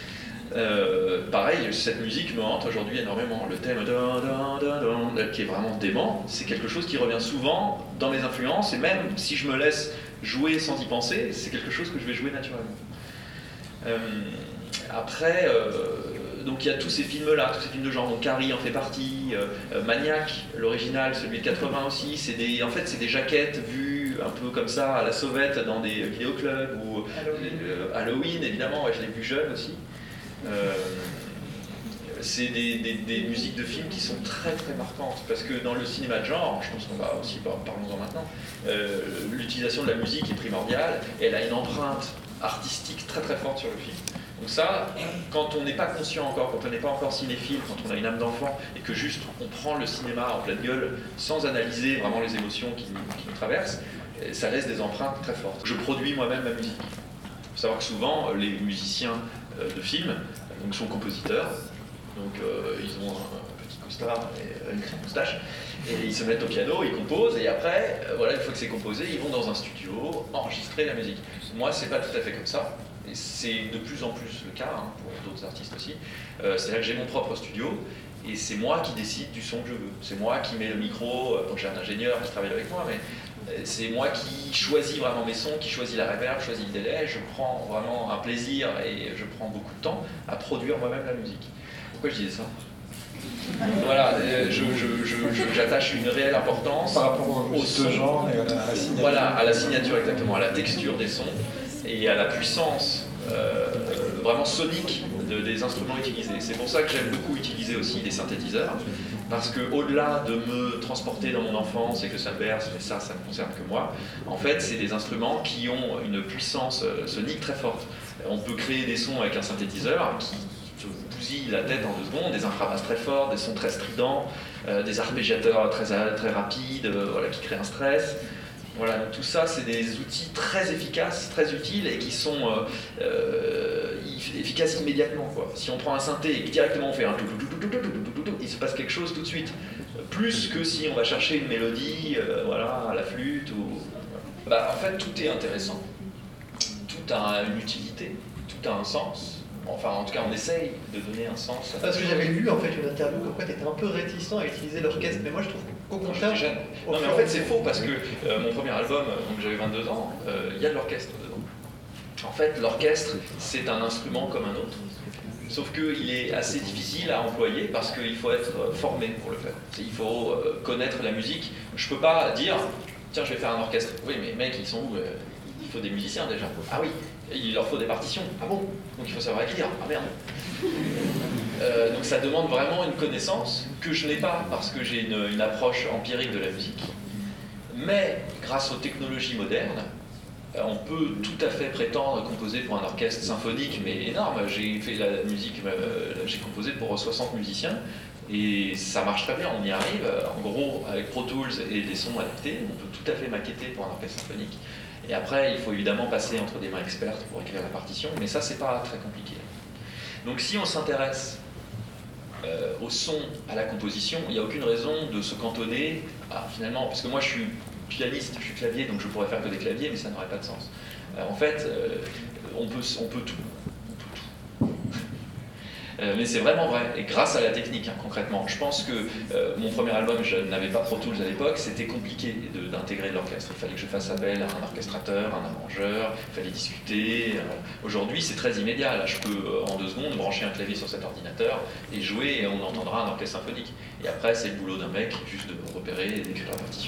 Euh, pareil, cette musique me hante aujourd'hui énormément. Le thème qui est vraiment dément, c'est quelque chose qui revient souvent dans mes influences, et même si je me laisse jouer sans y penser, c'est quelque chose que je vais jouer naturellement. Euh, après... Euh, Donc il y a tous ces films-là, tous ces films de genre, donc Carrie en fait partie, euh, Maniac, l'original, celui de quatre-vingts aussi, c'est des, en fait c'est des jaquettes vues un peu comme ça à la sauvette dans des vidéoclubs, ou Halloween, euh, Halloween évidemment, ouais, je l'ai vu jeune aussi. Euh, c'est des, des, des musiques de films qui sont très très marquantes, parce que dans le cinéma de genre, je pense qu'on va aussi, parlons-en maintenant, euh, l'utilisation de la musique est primordiale, et elle a une empreinte artistique très très forte sur le film. Donc ça, quand on n'est pas conscient encore, quand on n'est pas encore cinéphile, quand on a une âme d'enfant et que juste on prend le cinéma en pleine gueule sans analyser vraiment les émotions qui, qui nous traversent, ça laisse des empreintes très fortes. Je produis moi-même ma musique. Il faut savoir que souvent, les musiciens de films donc, sont compositeurs, donc euh, ils ont un petit costard et une petite moustache, et ils se mettent au piano, ils composent, et après, voilà, une fois que c'est composé, ils vont dans un studio enregistrer la musique. Moi, c'est pas tout à fait comme ça. Et c'est de plus en plus le cas, hein, pour d'autres artistes aussi. Euh, C'est-à-dire que j'ai mon propre studio, et c'est moi qui décide du son que je veux. C'est moi qui mets le micro, donc j'ai un ingénieur qui travaille avec moi, mais c'est moi qui choisis vraiment mes sons, qui choisis la reverb, choisis le délai. Je prends vraiment un plaisir, et je prends beaucoup de temps à produire moi-même la musique. Pourquoi je disais ça? Voilà, je, je, je, je, j'attache une réelle importance par rapport au son, genre et à la, à la signature. Voilà, à la signature exactement, à la texture des sons et à la puissance euh, vraiment sonique de, des instruments utilisés. C'est pour ça que j'aime beaucoup utiliser aussi des synthétiseurs, parce que au-delà de me transporter dans mon enfance et que ça me berce, mais ça, ça ne me concerne que moi, en fait, c'est des instruments qui ont une puissance sonique très forte. On peut créer des sons avec un synthétiseur qui vous bousille la tête en deux secondes, des infrabasses très fortes, des sons très stridents, euh, des arpégiateurs très, très rapides, euh, voilà, qui créent un stress. Voilà, donc tout ça, c'est des outils très efficaces, très utiles, et qui sont euh, euh, efficaces immédiatement, quoi. Si on prend un synthé et que directement on fait un tout, tout, tout, tout, tout, tout, tout, il se passe quelque chose tout de suite. Plus que si on va chercher une mélodie, euh, voilà, à la flûte ou... Bah, en fait, tout est intéressant. Tout a une utilité, tout a un sens. Enfin, en tout cas, on essaye de donner un sens. Parce que j'avais lu en fait une interview comme quoi tu étais un peu réticent à utiliser l'orchestre, mais moi je trouve qu'au contraire. Jeune. Non, mais en fait, c'est faux parce que euh, mon premier album, donc j'avais vingt-deux ans, il euh, y a de l'orchestre dedans. En fait, l'orchestre, c'est un instrument comme un autre. Sauf qu'il est assez difficile à employer parce qu'il faut être formé pour le faire. Il faut euh, connaître la musique. Je peux pas dire, tiens, je vais faire un orchestre. Oui, mais mec, ils sont où? Il faut des musiciens déjà. Ah oui, il leur faut des partitions. Ah bon? Donc il faut savoir écrire. Ah merde. Euh, donc ça demande vraiment une connaissance que je n'ai pas parce que j'ai une, une approche empirique de la musique. Mais grâce aux technologies modernes, on peut tout à fait prétendre composer pour un orchestre symphonique, mais énorme. J'ai fait la musique, euh, j'ai composé pour soixante musiciens. Et ça marche très bien, on y arrive. En gros, avec Pro Tools et des sons adaptés, on peut tout à fait maqueter pour un orchestre symphonique. Et après, il faut évidemment passer entre des mains expertes pour écrire la partition, mais ça, c'est pas très compliqué. Donc si on s'intéresse euh, au son, à la composition, il n'y a aucune raison de se cantonner à, finalement, parce que moi je suis pianiste, je suis clavier, donc je pourrais faire que des claviers, mais ça n'aurait pas de sens. Euh, en fait, euh, on, peut, on peut tout. On peut tout. Euh, mais c'est vraiment vrai, et grâce à la technique, hein, concrètement. Je pense que euh, mon premier album, je n'avais pas Pro Tools à l'époque, c'était compliqué de, d'intégrer l'orchestre. Il fallait que je fasse appel à un orchestrateur, un arrangeur, il fallait discuter. Euh, aujourd'hui, c'est très immédiat. Là, je peux, euh, en deux secondes, brancher un clavier sur cet ordinateur et jouer, et on entendra un orchestre symphonique. Et après, c'est le boulot d'un mec, juste de repérer et d'écrire la partition.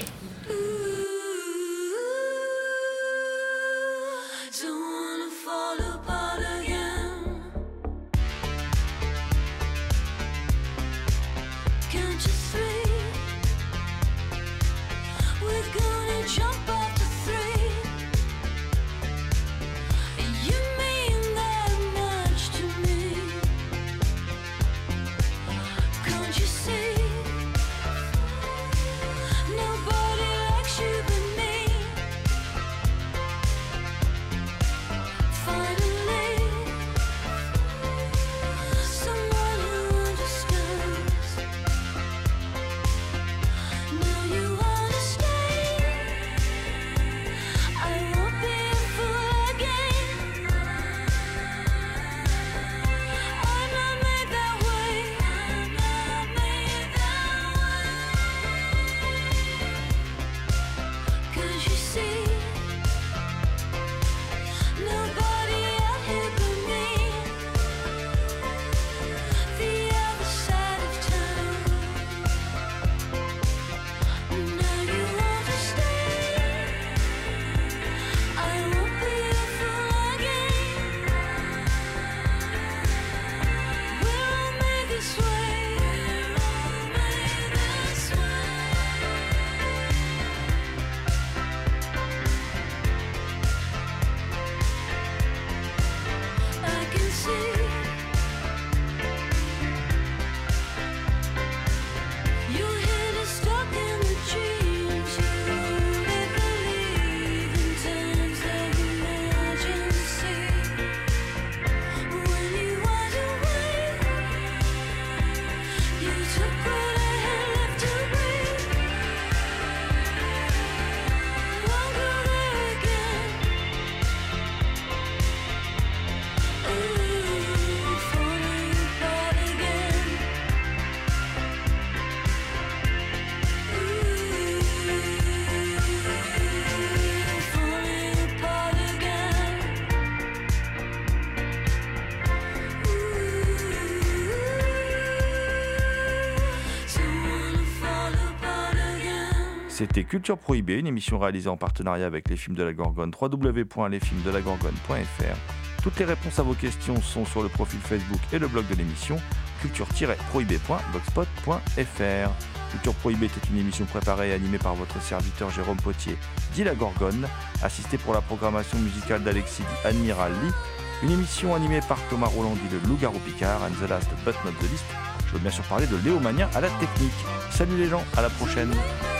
C'était Culture Prohibée, une émission réalisée en partenariat avec les films de la Gorgone, w w w point les films de la gorgone point f r. Toutes les réponses à vos questions sont sur le profil Facebook et le blog de l'émission, culture tiret prohibée point blogspot point f r. Culture Prohibée était une émission préparée et animée par votre serviteur Jérôme Potier, dit la Gorgone, assisté pour la programmation musicale d'Alexis dit Admiral Lee, une émission animée par Thomas Roland dit le Loup-Garou Picard, and the last but not the least, je veux bien sûr parler de Léo Mania à la technique. Salut les gens, à la prochaine.